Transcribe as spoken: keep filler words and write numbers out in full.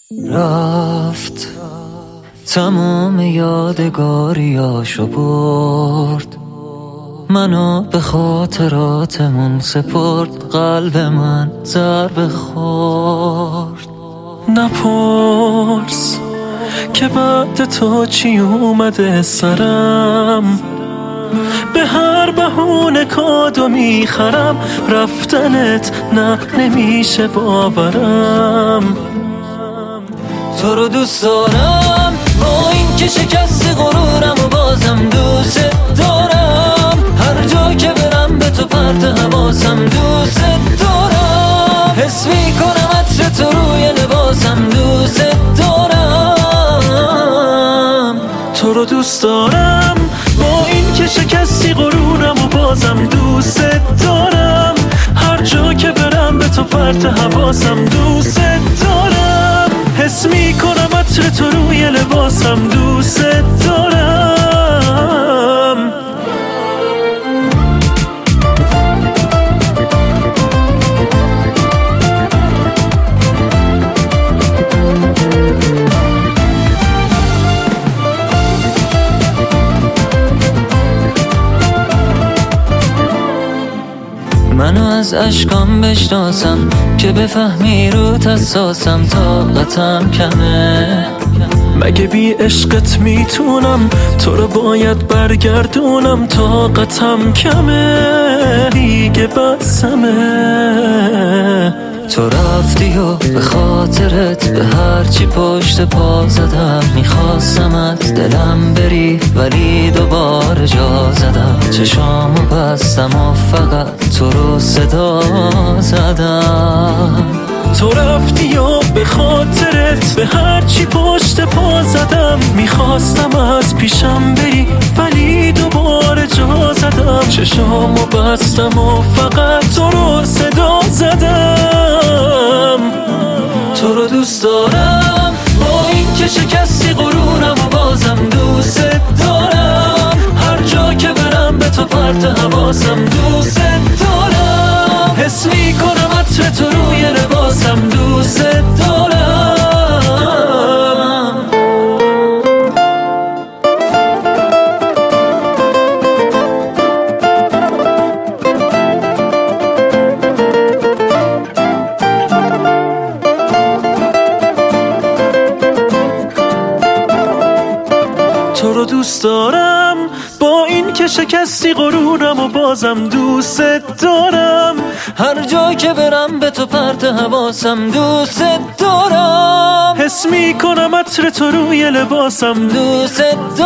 رفت تمام یادگاریاشو برد، منو به خاطراتمون سپرد، قلب من ضربه خورد. نپرس که بعد تو چی اومده سرم، به هر بهونه کادو میخرم، رفتنت نه نمیشه باورم. تو رو دوست دارم با این که شکست غرورم و بازم دوست دارم، هر جا که برم به تو پرت حواسم دوست دارم، حس میکنم عطر تو روی لباسم دوست دارم. تو رو دوست دارم با این که شکستی غرورم و بازم دوست دارم، هر جا که برم به تو پرت حواسم دوست دارم، حس میکنم عطر تو روی لباسم دوست دارم. منو از اشکام بشناسم که بفهمی رو حساسم، طاقتم کمه. مگه بی عشقت میتونم تو رو باید برگردونم، طاقتم کمه دیگه بسمه. تو رفتی و به خاطرت به هرچی پشت پا زدم، میخواستم از دلم بری ولی دوباره جا زدم، چشامو بستم و فقط تو رو صدا زدم. تو رفتی و به خاطرت به هرچی پشت پا زدم، میخواستم از پیشم بری ولی دوباره جا زدم، چشامو بستم و فقط تو رو صدا زدم. تو رو دوست دارم با این که شکستی غرورم و بازم دوست دارم، هر جا که برم به تو پرت حواسم دوست دارم، حس میکنم عطر تو روی لباسم دوست دارم. تو رو دوست دارم با این که شکستی غرورم و بازم دوست دارم، هر جا که برم به تو پرت حواسم دوست دارم، حس میکنم عطر تو روی لباسم دوست دارم.